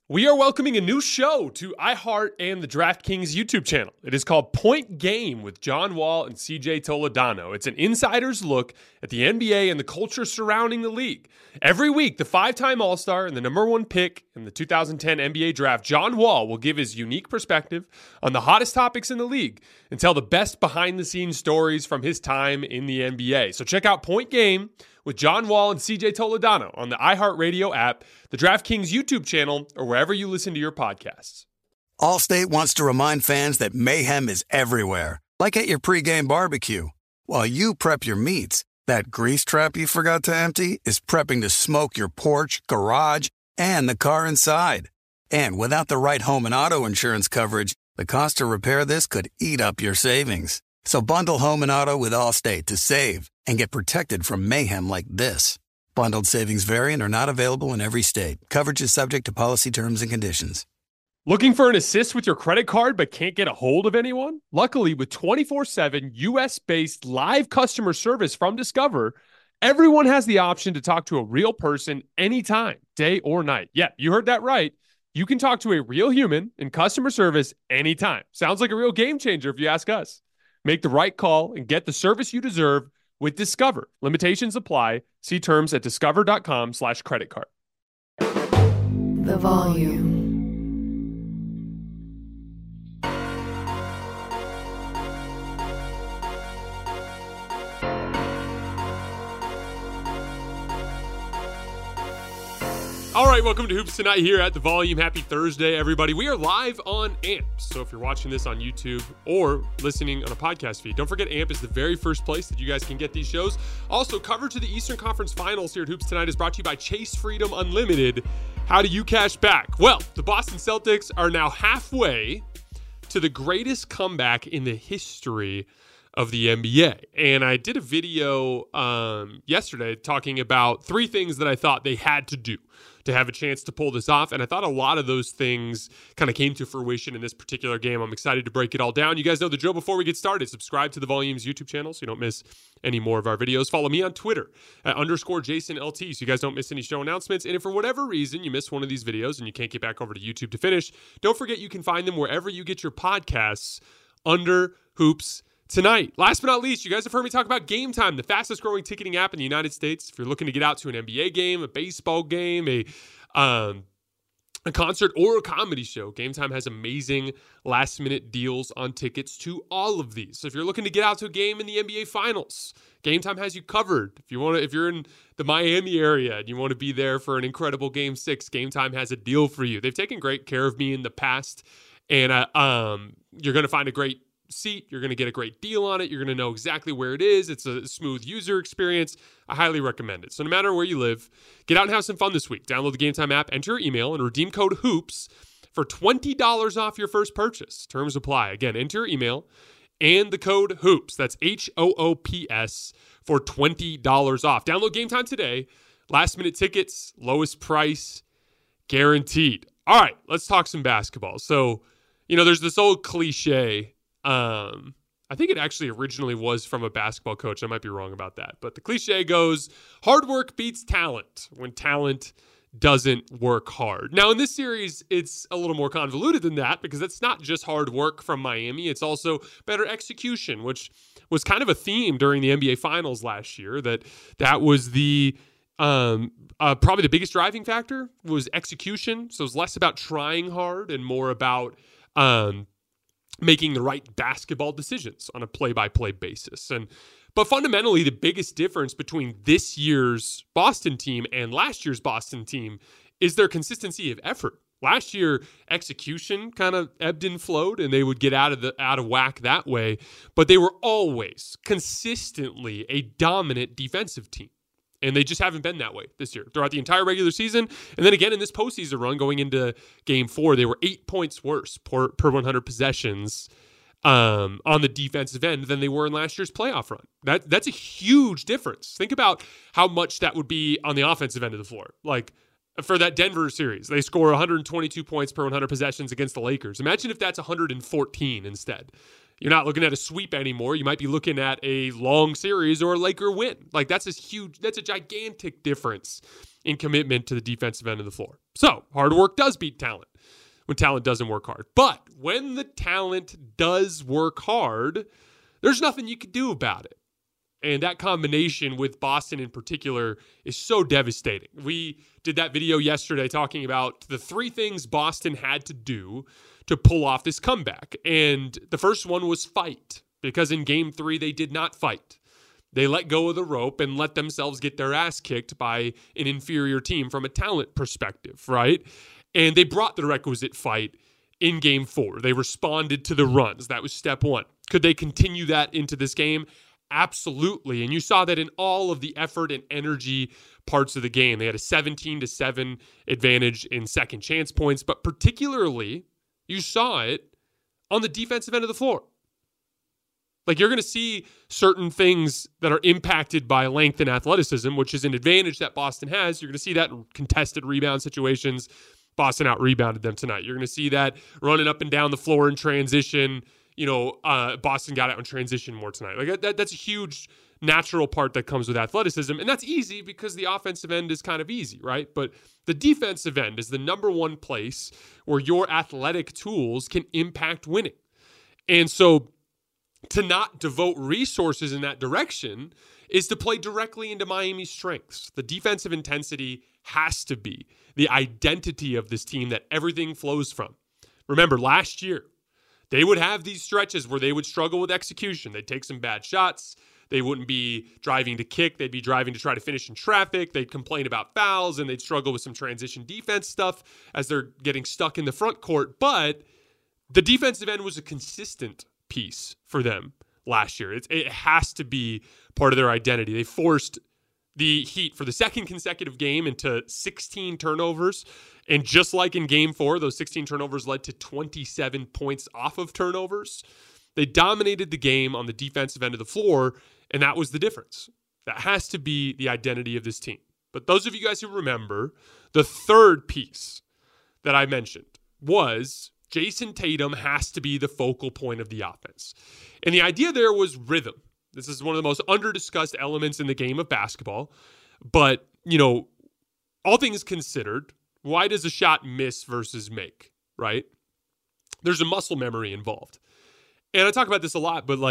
We are welcoming a new show to iHeart and the DraftKings YouTube channel. It is called Point Game with John Wall and CJ Toledano. It's an insider's look at the NBA and the culture surrounding the league. Every week, the five-time All-Star and the number one pick in the 2010 NBA draft, John Wall, will give his unique perspective on the hottest topics in the league and tell the best behind-the-scenes stories from his time in the NBA. So check out Point Game with John Wall and CJ Toledano on the iHeartRadio app, the DraftKings YouTube channel, or wherever you listen to your podcasts. Allstate wants to remind fans that mayhem is everywhere, like at your pregame barbecue. While you prep your meats, that grease trap you forgot to empty is prepping to smoke your porch, garage, and the car inside. And without the right home and auto insurance coverage, the cost to repair this could eat up your savings. So bundle home and auto with Allstate to save and get protected from mayhem like this. Bundled savings vary and are not available in every state. Coverage is subject to policy terms and conditions. Looking for an assist with your credit card but can't get a hold of anyone? Luckily, with 24/7 U.S.-based live customer service from Discover, everyone has the option to talk to a real person anytime, day or night. Yeah, you heard that right. You can talk to a real human in customer service anytime. Sounds like a real game changer if you ask us. Make the right call and get the service you deserve with Discover. Limitations apply. See terms at discover.com/creditcard. The volume. All right, welcome to Hoops Tonight here at The Volume. Happy Thursday, everybody. We are live on AMP, so if you're watching this on YouTube or listening on a podcast feed, don't forget AMP is the very first place that you guys can get these shows. Also, coverage of the Eastern Conference Finals here at Hoops Tonight is brought to you by Chase Freedom Unlimited. How do you cash back? Well, the Boston Celtics are now halfway to the greatest comeback in the history of the NBA. And I did a video yesterday talking about three things that I thought they had to do to have a chance to pull this off. And I thought a lot of those things kind of came to fruition in this particular game. I'm excited to break it all down. You guys know the drill before we get started. Subscribe to the Volume's YouTube channel so you don't miss any more of our videos. Follow me on Twitter at _JasonLT so you guys don't miss any show announcements. And if for whatever reason you miss one of these videos and you can't get back over to YouTube to finish, don't forget you can find them wherever you get your podcasts under Hoops Tonight. Last but not least, you guys have heard me talk about Game Time, the fastest growing ticketing app in the United States. If you're looking to get out to an NBA game, a baseball game, a concert, or a comedy show, Game Time has amazing last minute deals on tickets to all of these. So if you're looking to get out to a game in the NBA Finals, Game Time has you covered. If you're in the Miami area and you want to be there for an incredible Game 6, Game Time has a deal for you. They've taken great care of me in the past, and you're going to find a great seat. You're going to get a great deal on it. You're going to know exactly where it is. It's a smooth user experience. I highly recommend it. So no matter where you live, get out and have some fun this week. Download the Game Time app, enter your email, and redeem code HOOPS for $20 off your first purchase. Terms apply. Again, enter your email and the code HOOPS. That's HOOPS for $20 off. Download Game Time today. Last minute tickets, lowest price, guaranteed. All right, let's talk some basketball. So, there's this old cliche. I think it actually originally was from a basketball coach. I might be wrong about that. But the cliche goes, hard work beats talent when talent doesn't work hard. Now, in this series, it's a little more convoluted than that because it's not just hard work from Miami. It's also better execution, which was kind of a theme during the NBA Finals last year, that was the probably the biggest driving factor was execution. So it's less about trying hard and more about making the right basketball decisions on a play-by-play basis. But fundamentally, the biggest difference between this year's Boston team and last year's Boston team is their consistency of effort. Last year, execution kind of ebbed and flowed, and they would get out of whack that way. But they were always consistently a dominant defensive team. And they just haven't been that way this year throughout the entire regular season. And then again in this postseason run going into Game 4, they were 8 points worse per 100 possessions on the defensive end than they were in last year's playoff run. That's a huge difference. Think about how much that would be on the offensive end of the floor. Like for that Denver series, they score 122 points per 100 possessions against the Lakers. Imagine if that's 114 instead. You're not looking at a sweep anymore. You might be looking at a long series or a Laker win. Like that's a gigantic difference in commitment to the defensive end of the floor. So hard work does beat talent when talent doesn't work hard. But when the talent does work hard, there's nothing you can do about it. And that combination with Boston in particular is so devastating. We did that video yesterday talking about the 3 things Boston had to do to pull off this comeback. And the first one was fight, because in game 3, they did not fight. They let go of the rope and let themselves get their ass kicked by an inferior team from a talent perspective, right? And they brought the requisite fight in game 4. They responded to the runs. That was step 1. Could they continue that into this game? Absolutely. And you saw that in all of the effort and energy parts of the game. They had a 17-7 advantage in second chance points, but particularly you saw it on the defensive end of the floor. Like you're going to see certain things that are impacted by length and athleticism, which is an advantage that Boston has. You're going to see that in contested rebound situations. Boston out-rebounded them tonight. You're going to see that running up and down the floor in transition. Boston got out in transition more tonight. Like that's a huge natural part that comes with athleticism. And that's easy because the offensive end is kind of easy, right? But the defensive end is the number one place where your athletic tools can impact winning. And so to not devote resources in that direction is to play directly into Miami's strengths. The defensive intensity has to be the identity of this team that everything flows from. Remember, last year, they would have these stretches where they would struggle with execution. They'd take some bad shots. They wouldn't be driving to kick. They'd be driving to try to finish in traffic. They'd complain about fouls, and they'd struggle with some transition defense stuff as they're getting stuck in the front court. But the defensive end was a consistent piece for them last year. It has to be part of their identity. They forced the Heat for the second consecutive game into 16 turnovers. And just like in game 4, those 16 turnovers led to 27 points off of turnovers. They dominated the game on the defensive end of the floor, and that was the difference. That has to be the identity of this team. But those of you guys who remember, the third piece that I mentioned was Jason Tatum has to be the focal point of the offense. And the idea there was rhythm. This is one of the most under-discussed elements in the game of basketball. But, all things considered, why does a shot miss versus make, right? There's a muscle memory involved. And I talk about this a lot, but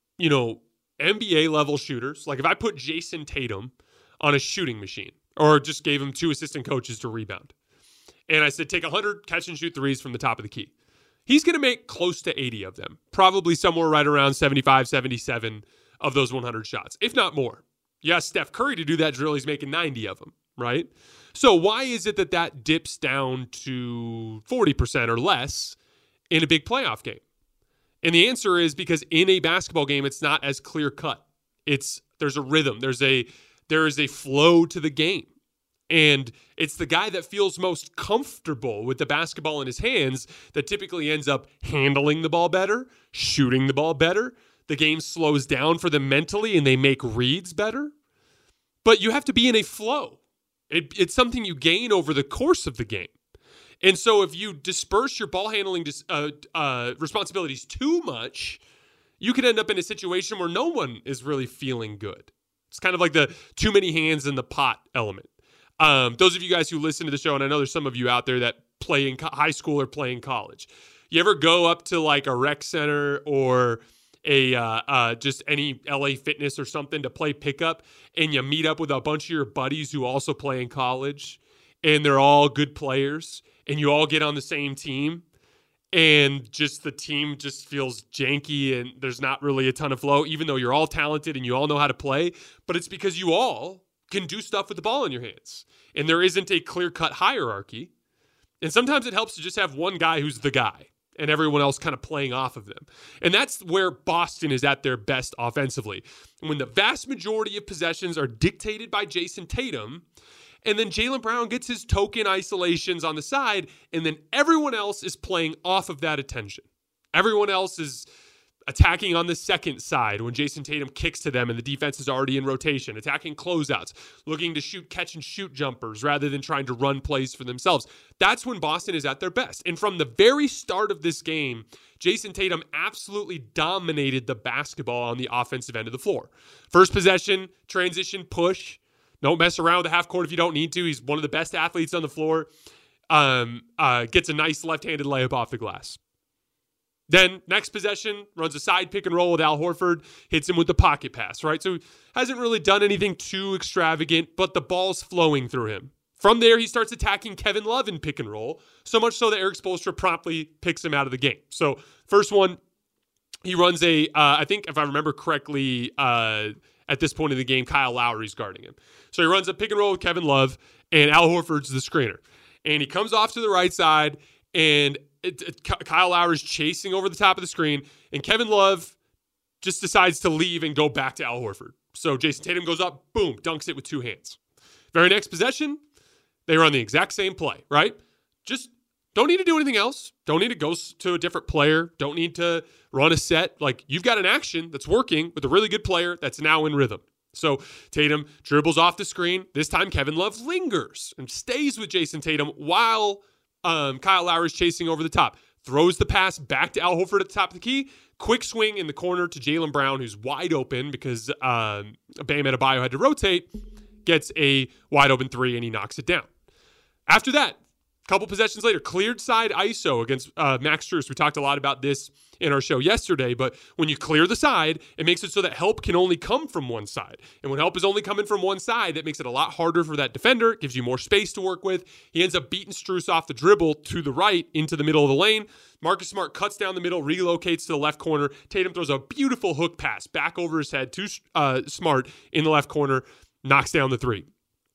NBA level shooters, like if I put Jason Tatum on a shooting machine or just gave him 2 assistant coaches to rebound, and I said, take 100 catch and shoot threes from the top of the key, he's going to make close to 80 of them, probably somewhere right around 75, 77 of those 100 shots, if not more. You ask Steph Curry to do that drill, he's making 90 of them, right? So why is it that dips down to 40% or less in a big playoff game? And the answer is because in a basketball game, it's not as clear cut. There's a rhythm. There is a flow to the game. And it's the guy that feels most comfortable with the basketball in his hands that typically ends up handling the ball better, shooting the ball better. The game slows down for them mentally and they make reads better. But you have to be in a flow. It's something you gain over the course of the game. And so if you disperse your ball handling responsibilities too much, you could end up in a situation where no one is really feeling good. It's kind of like the too many hands in the pot element. Those of you guys who listen to the show, and I know there's some of you out there that play in high school or play in college. You ever go up to like a rec center or just any LA Fitness or something to play pickup, and you meet up with a bunch of your buddies who also play in college, and they're all good players, and you all get on the same team, and just the team just feels janky, and there's not really a ton of flow, even though you're all talented and you all know how to play, but it's because you all can do stuff with the ball in your hands, and there isn't a clear-cut hierarchy, and sometimes it helps to just have one guy who's the guy, and everyone else kind of playing off of them. And that's where Boston is at their best offensively. When the vast majority of possessions are dictated by Jason Tatum, and then Jaylen Brown gets his token isolations on the side, and then everyone else is playing off of that attention. Everyone else is attacking on the second side when Jason Tatum kicks to them and the defense is already in rotation, attacking closeouts, looking to shoot catch and shoot jumpers rather than trying to run plays for themselves. That's when Boston is at their best. And from the very start of this game, Jason Tatum absolutely dominated the basketball on the offensive end of the floor. First possession, transition, push. Don't mess around with the half court if you don't need to. He's one of the best athletes on the floor. Gets a nice left-handed layup off the glass. Then next possession, runs a side pick and roll with Al Horford, hits him with the pocket pass, right? So hasn't really done anything too extravagant, but the ball's flowing through him. From there, he starts attacking Kevin Love in pick and roll, so much so that Eric Spoelstra promptly picks him out of the game. So first one, he runs I think if I remember correctly, at this point in the game, Kyle Lowry's guarding him. So he runs a pick and roll with Kevin Love, and Al Horford's the screener. And he comes off to the right side, and Kyle Lowry's chasing over the top of the screen, and Kevin Love just decides to leave and go back to Al Horford. So Jason Tatum goes up, boom, dunks it with two hands. Very next possession, they run the exact same play, right? Just don't need to do anything else. Don't need to go to a different player. Don't need to run a set. Like, you've got an action that's working with a really good player that's now in rhythm. So Tatum dribbles off the screen. This time Kevin Love lingers and stays with Jason Tatum while Kyle Lowry's chasing over the top. Throws the pass back to Al Horford at the top of the key. Quick swing in the corner to Jaylen Brown, who's wide open because Bam Adebayo had to rotate. Gets a wide open three, and he knocks it down. After that, a couple possessions later, cleared side ISO against Max Strus. We talked a lot about this in our show yesterday, but when you clear the side, it makes it so that help can only come from one side. And when help is only coming from one side, that makes it a lot harder for that defender. It gives you more space to work with. He ends up beating Strus off the dribble to the right into the middle of the lane. Marcus Smart cuts down the middle, relocates to the left corner. Tatum throws a beautiful hook pass back over his head to Smart in the left corner, knocks down the three.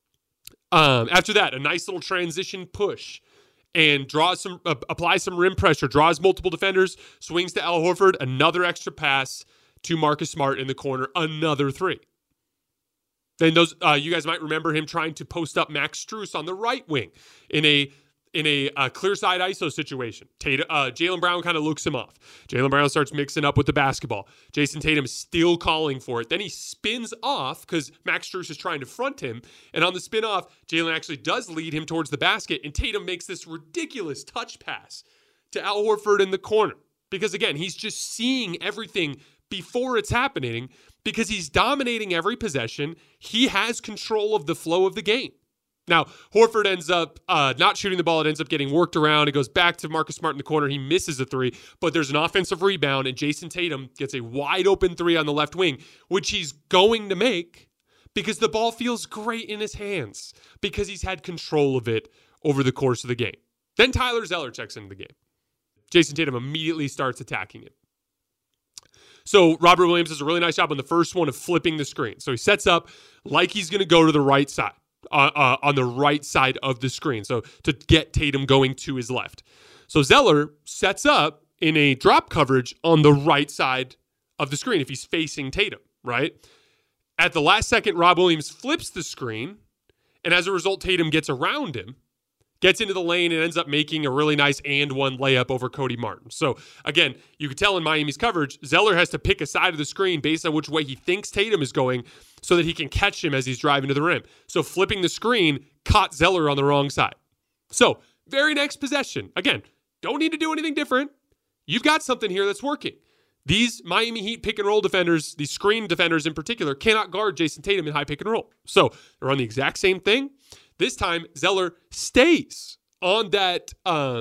After that, a nice little transition push and applies some rim pressure, draws multiple defenders, swings to Al Horford, another extra pass to Marcus Smart in the corner, another three. Then those you guys might remember him trying to post up Max Strus on the right wing in a clear side ISO situation. Jaylen Brown kind of looks him off. Jaylen Brown starts mixing up with the basketball. Jason Tatum is still calling for it. Then he spins off because Max Strus is trying to front him. And on the spin off, Jaylen actually does lead him towards the basket. And Tatum makes this ridiculous touch pass to Al Horford in the corner. Because again, he's just seeing everything before it's happening because he's dominating every possession. He has control of the flow of the game. Now, Horford ends up not shooting the ball. It ends up getting worked around. It goes back to Marcus Smart in the corner. He misses a three, but there's an offensive rebound, and Jason Tatum gets a wide open three on the left wing, which he's going to make because the ball feels great in his hands because he's had control of it over the course of the game. Then Tyler Zeller checks into the game. Jason Tatum immediately starts attacking him. So Robert Williams does a really nice job on the first one of flipping the screen. So he sets up like he's going to go to the right side. On the right side of the screen, so to get Tatum going to his left. So Zeller sets up in a drop coverage on the right side of the screen if he's facing Tatum, right? At the last second, Rob Williams flips the screen, and as a result, Tatum gets around him, gets into the lane, and ends up making a really nice and one layup over Cody Martin. So again, you could tell in Miami's coverage, Zeller has to pick a side of the screen based on which way he thinks Tatum is going so that he can catch him as he's driving to the rim. So flipping the screen caught Zeller on the wrong side. So very next possession, again, don't need to do anything different. You've got something here that's working. These Miami Heat pick and roll defenders, these screen defenders in particular, cannot guard Jason Tatum in high pick and roll. So they run the exact same thing. This time, Zeller stays on that.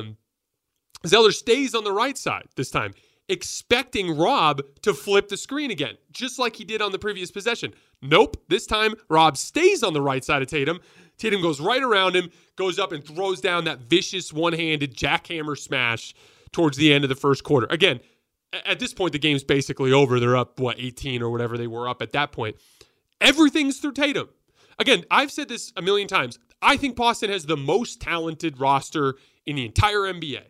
Zeller stays on the right side this time, expecting Rob to flip the screen again, just like he did on the previous possession. Nope. This time, Rob stays on the right side of Tatum. Tatum goes right around him, goes up and throws down that vicious one-handed jackhammer smash towards the end of the first quarter. Again, at this point, the game's basically over. They're up, 18 or whatever they were up at that point. Everything's through Tatum. Again, I've said this a million times. I think Boston has the most talented roster in the entire NBA.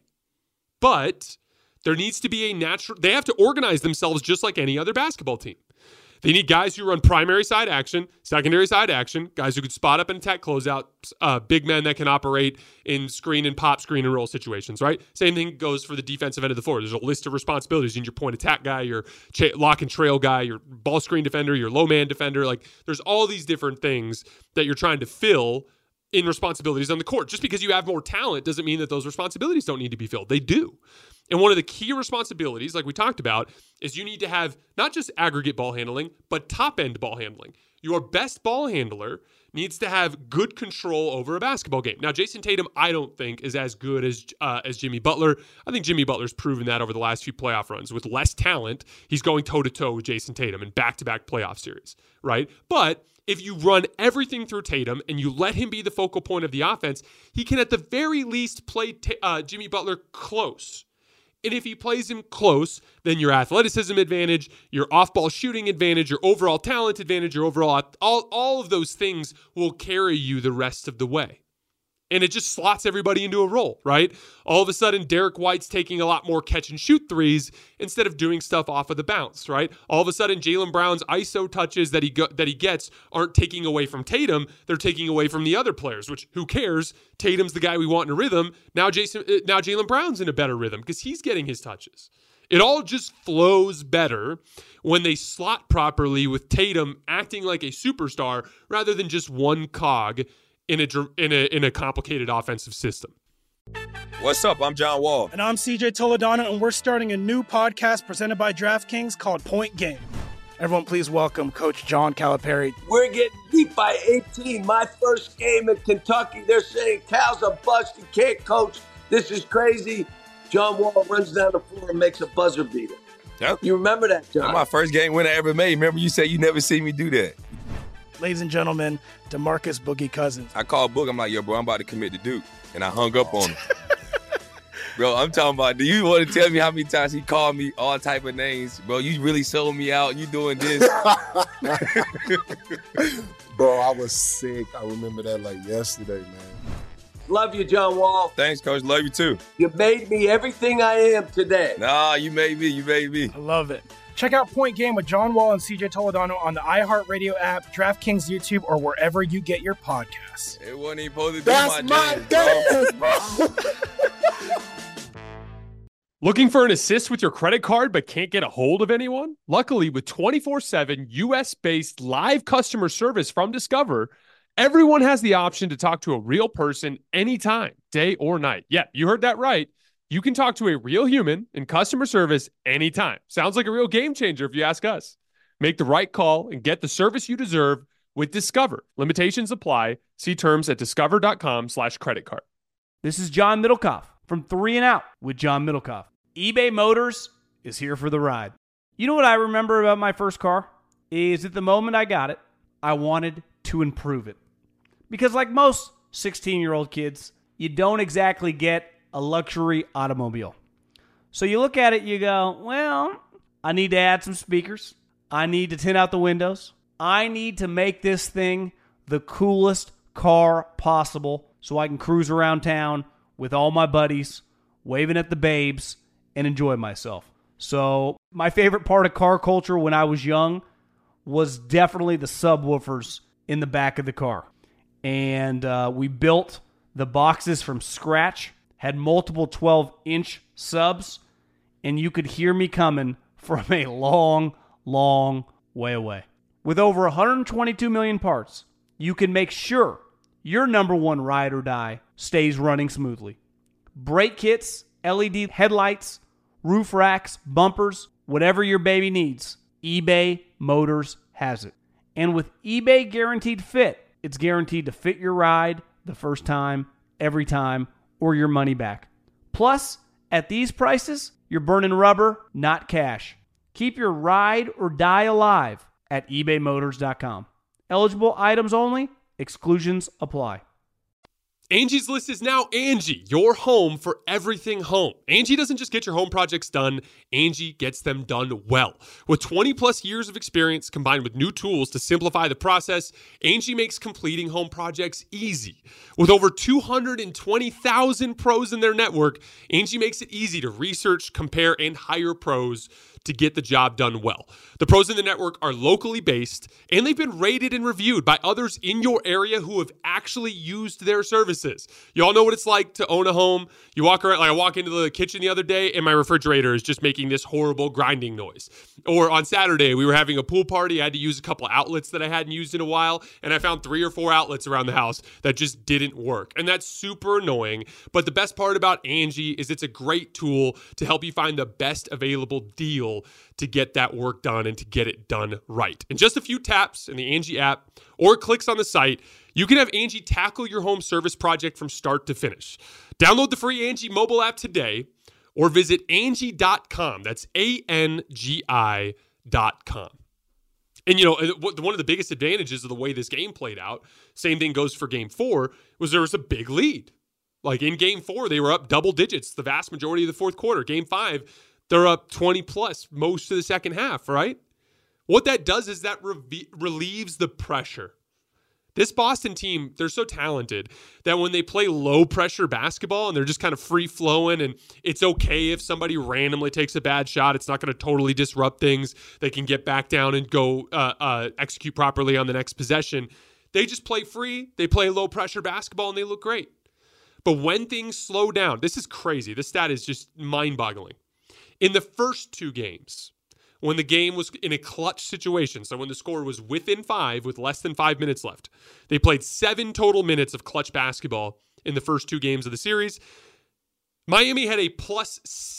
But there needs to be they have to organize themselves just like any other basketball team. They need guys who run primary side action, secondary side action, guys who can spot up and attack closeout, big men that can operate in screen and pop, screen and roll situations, right? Same thing goes for the defensive end of the floor. There's a list of responsibilities. You need your point attack guy, your lock and trail guy, your ball screen defender, your low man defender. Like, there's all these different things that you're trying to fill in responsibilities on the court. Just because you have more talent doesn't mean that those responsibilities don't need to be filled. They do. And one of the key responsibilities, like we talked about, is you need to have not just aggregate ball handling, but top-end ball handling. Your best ball handler needs to have good control over a basketball game. Now, Jason Tatum, I don't think, is as good as Jimmy Butler. I think Jimmy Butler's proven that over the last few playoff runs. With less talent, he's going toe-to-toe with Jason Tatum in back-to-back playoff series, right? But if you run everything through Tatum and you let him be the focal point of the offense, he can at the very least play Jimmy Butler close. And if he plays him close, then your athleticism advantage, your off-ball shooting advantage, your overall talent advantage, your overall all of those things will carry you the rest of the way. And it just slots everybody into a role, right? All of a sudden, Derek White's taking a lot more catch-and-shoot threes instead of doing stuff off of the bounce, right? All of a sudden, Jaylen Brown's ISO touches that he gets aren't taking away from Tatum. They're taking away from the other players, which, who cares? Tatum's the guy we want in a rhythm. Now Jaylen Brown's in a better rhythm because he's getting his touches. It all just flows better when they slot properly with Tatum acting like a superstar rather than just one cog in a complicated offensive system. What's up? I'm John Wall. And I'm CJ Toledano, and we're starting a new podcast presented by DraftKings called Point Game. Everyone, please welcome Coach John Calipari. We're getting beat by 18. My first game in Kentucky, they're saying Cal's a bust. He can't coach. This is crazy. John Wall runs down the floor and makes a buzzer beater. Yep. You remember that, John? That's my first game winner I ever made. Remember you said you never seen me do that. Ladies and gentlemen, DeMarcus Boogie Cousins. I called Boog. I'm like, yo, bro, I'm about to commit to Duke. And I hung up on him. Bro, I'm talking about, do you want to tell me how many times he called me all type of names? Bro, you really sold me out. You doing this. Bro, I was sick. I remember that like yesterday, man. Love you, John Wall. Thanks, Coach. Love you, too. You made me everything I am today. Nah, you made me. I love it. Check out Point Game with John Wall and CJ Toledano on the iHeartRadio app, DraftKings YouTube, or wherever you get your podcasts. It wasn't even supposed to be That's my dance, bro. Looking for an assist with your credit card but can't get a hold of anyone? Luckily, with 24/7 US-based live customer service from Discover, everyone has the option to talk to a real person anytime, day or night. Yeah, you heard that right. You can talk to a real human in customer service anytime. Sounds like a real game changer if you ask us. Make the right call and get the service you deserve with Discover. Limitations apply. See terms at discover.com/creditcard. This is John Middlecoff from 3 and Out with John Middlecoff. eBay Motors is here for the ride. You know what I remember about my first car? Is at the moment I got it, I wanted to improve it. Because like most 16-year-old kids, you don't exactly get a luxury automobile. So you look at it, you go, well, I need to add some speakers. I need to tint out the windows. I need to make this thing the coolest car possible so I can cruise around town with all my buddies, waving at the babes, and enjoy myself. So my favorite part of car culture when I was young was definitely the subwoofers in the back of the car. And we built the boxes from scratch, had multiple 12-inch subs, and you could hear me coming from a long, long way away. With over 122 million parts, you can make sure your number one ride or die stays running smoothly. Brake kits, LED headlights, roof racks, bumpers, whatever your baby needs, eBay Motors has it. And with eBay Guaranteed Fit, it's guaranteed to fit your ride the first time, every time, or your money back. Plus, at these prices, you're burning rubber, not cash. Keep your ride or die alive at ebaymotors.com. Eligible items only. Exclusions apply. Angie's List is now Angie, your home for everything home. Angie doesn't just get your home projects done, Angie gets them done well. With 20 plus years of experience combined with new tools to simplify the process, Angie makes completing home projects easy. With over 220,000 pros in their network, Angie makes it easy to research, compare, and hire pros to get the job done well. The pros in the network are locally based, and they've been rated and reviewed by others in your area who have actually used their services. You all know what it's like to own a home. You walk around, like I walk into the kitchen the other day, and my refrigerator is just making this horrible grinding noise. Or on Saturday, we were having a pool party. I had to use a couple of outlets that I hadn't used in a while, and I found 3 or 4 outlets around the house that just didn't work. And that's super annoying. But the best part about Angie is it's a great tool to help you find the best available deal to get that work done and to get it done right. In just a few taps in the Angie app or clicks on the site, you can have Angie tackle your home service project from start to finish. Download the free Angie mobile app today or visit Angie.com. That's ANGI.com. And, you know, one of the biggest advantages of the way this game played out, same thing goes for Game 4, was there was a big lead. Like in Game 4, they were up double digits the vast majority of the fourth quarter. Game 5, they're up 20 plus most of the second half, right? What that does is that relieves the pressure. This Boston team, they're so talented that when they play low pressure basketball and they're just kind of free flowing, and it's okay if somebody randomly takes a bad shot, it's not going to totally disrupt things. They can get back down and go execute properly on the next possession. They just play free. They play low pressure basketball and they look great. But when things slow down, this is crazy. This stat is just mind-boggling. In the first 2 games, when the game was in a clutch situation, so when the score was within 5 with less than 5 minutes left, they played 7 total minutes of clutch basketball in the first 2 games of the series. Miami had a plus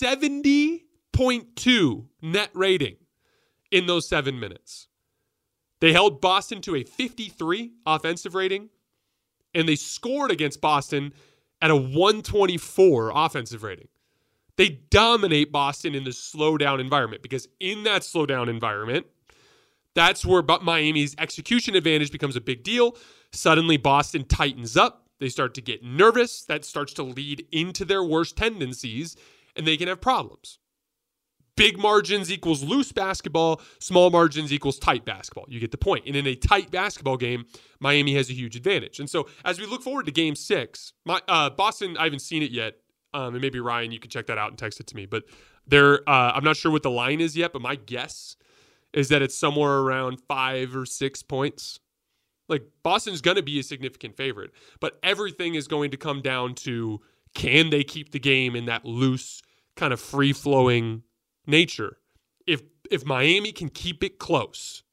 70.2 net rating in those 7 minutes. They held Boston to a 53 offensive rating, and they scored against Boston at a 124 offensive rating. They dominate Boston in the slowdown environment because in that slowdown environment, that's where Miami's execution advantage becomes a big deal. Suddenly, Boston tightens up. They start to get nervous. That starts to lead into their worst tendencies, and they can have problems. Big margins equals loose basketball. Small margins equals tight basketball. You get the point. And in a tight basketball game, Miami has a huge advantage. And so as we look forward to Game 6, Boston, I haven't seen it yet. And maybe Ryan, you can check that out and text it to me. But I'm not sure what the line is yet, but my guess is that it's somewhere around 5 or 6 points. Like, Boston's going to be a significant favorite. But everything is going to come down to, can they keep the game in that loose, kind of free-flowing nature? If Miami can keep it close,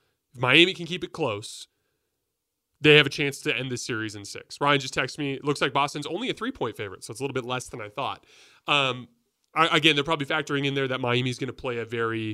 they have a chance to end this series in 6. Ryan just texted me. It looks like Boston's only a 3-point favorite, so it's a little bit less than I thought. Again, they're probably factoring in there that Miami's going to play a very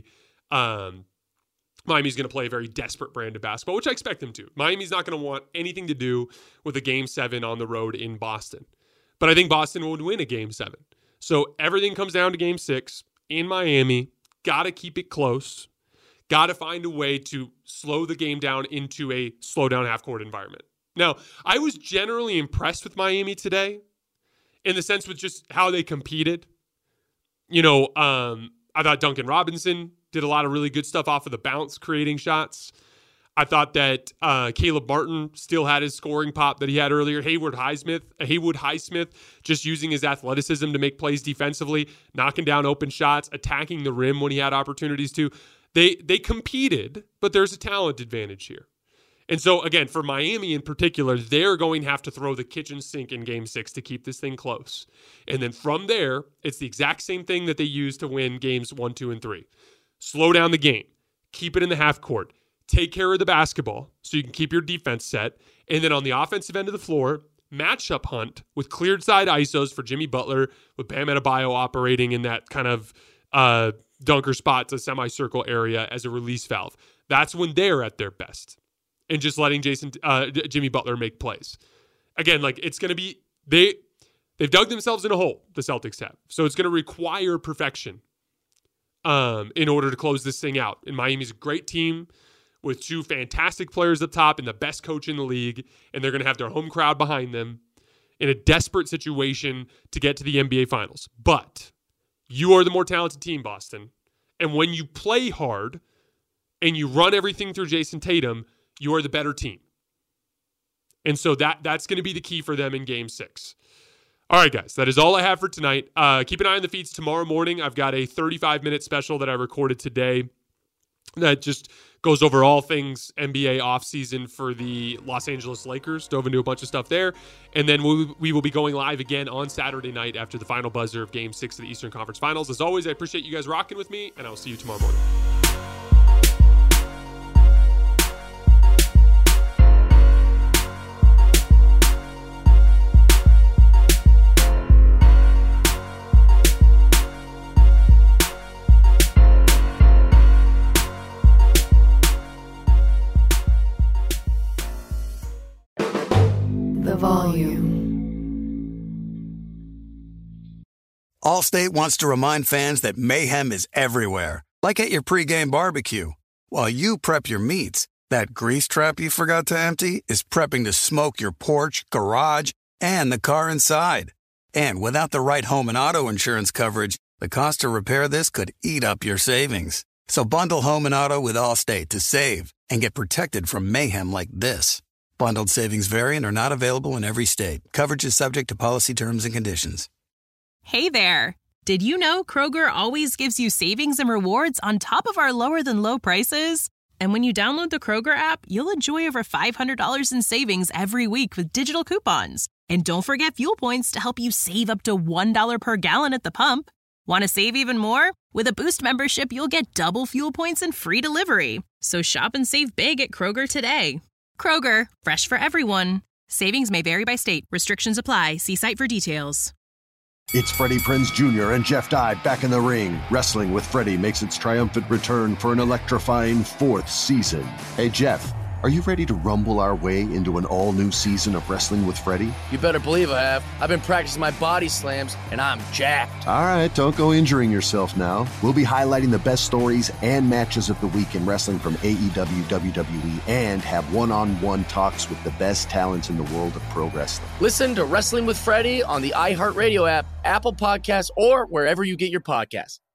desperate brand of basketball, which I expect them to. Miami's not going to want anything to do with a Game 7 on the road in Boston. But I think Boston would win a Game 7. So everything comes down to Game 6 in Miami. Got to keep it close. Got to find a way to slow the game down into a slow-down half-court environment. Now, I was generally impressed with Miami today in the sense with just how they competed. You know, I thought Duncan Robinson did a lot of really good stuff off of the bounce, creating shots. I thought that Caleb Martin still had his scoring pop that he had earlier. Haywood Highsmith just using his athleticism to make plays defensively, knocking down open shots, attacking the rim when he had opportunities to. They competed, but there's a talent advantage here. And so, again, for Miami in particular, they're going to have to throw the kitchen sink in Game 6 to keep this thing close. And then from there, it's the exact same thing that they used to win Games 1, 2, and 3. Slow down the game. Keep it in the half court. Take care of the basketball so you can keep your defense set. And then on the offensive end of the floor, matchup hunt with cleared side ISOs for Jimmy Butler, with Bam Adebayo operating in that kind of dunker spot to semicircle area as a release valve. That's when they're at their best. And just letting Jimmy Butler make plays. Again, like, it's going to be, they've dug themselves in a hole, the Celtics have. So it's going to require perfection in order to close this thing out. And Miami's a great team with 2 fantastic players up top and the best coach in the league. And they're going to have their home crowd behind them in a desperate situation to get to the NBA Finals. But you are the more talented team, Boston. And when you play hard and you run everything through Jason Tatum, you are the better team. And so that's going to be the key for them in Game 6. All right, guys, that is all I have for tonight. Keep an eye on the feeds tomorrow morning. I've got a 35-minute special that I recorded today that just goes over all things NBA offseason for the Los Angeles Lakers. Dove into a bunch of stuff there. And then we will be going live again on Saturday night after the final buzzer of Game 6 of the Eastern Conference Finals. As always, I appreciate you guys rocking with me, and I will see you tomorrow morning. Volume. Allstate wants to remind fans that mayhem is everywhere, like at your pregame barbecue. While you prep your meats, that grease trap you forgot to empty is prepping to smoke your porch, garage, and the car inside. And without the right home and auto insurance coverage, the cost to repair this could eat up your savings. So bundle home and auto with Allstate to save and get protected from mayhem like this. Bundled savings vary and are not available in every state. Coverage is subject to policy terms and conditions. Hey there. Did you know Kroger always gives you savings and rewards on top of our lower than low prices? And when you download the Kroger app, you'll enjoy over $500 in savings every week with digital coupons. And don't forget fuel points to help you save up to $1 per gallon at the pump. Want to save even more? With a Boost membership, you'll get double fuel points and free delivery. So shop and save big at Kroger today. Kroger, fresh for everyone. Savings may vary by state. Restrictions apply. See site for details. It's Freddie Prinze Jr. and Jeff Dye back in the ring. Wrestling with Freddie makes its triumphant return for an electrifying 4th season. Hey, Jeff, are you ready to rumble our way into an all-new season of Wrestling with Freddie? You better believe I have. I've been practicing my body slams, and I'm jacked. All right, don't go injuring yourself now. We'll be highlighting the best stories and matches of the week in wrestling from AEW, WWE, and have one-on-one talks with the best talents in the world of pro wrestling. Listen to Wrestling with Freddie on the iHeartRadio app, Apple Podcasts, or wherever you get your podcasts.